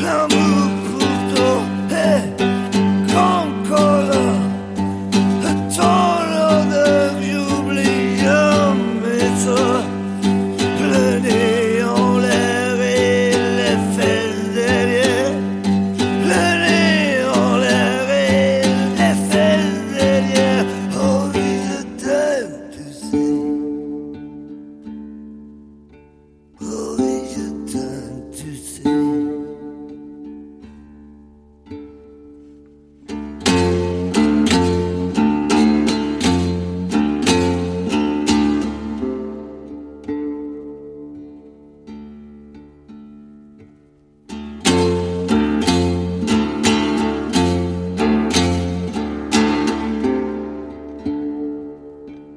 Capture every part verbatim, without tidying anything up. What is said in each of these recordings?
amour pour toi et qu'encore ton odeur j'oublie jamais ça. Le nez en l'air et les fesses derrière. Le nez en l'air et les fesses derrière. Oh oui, je t'aime, tu sais. Oh oui, je t'aime, tu sais.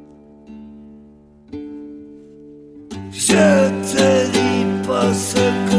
Je te dis pas ce que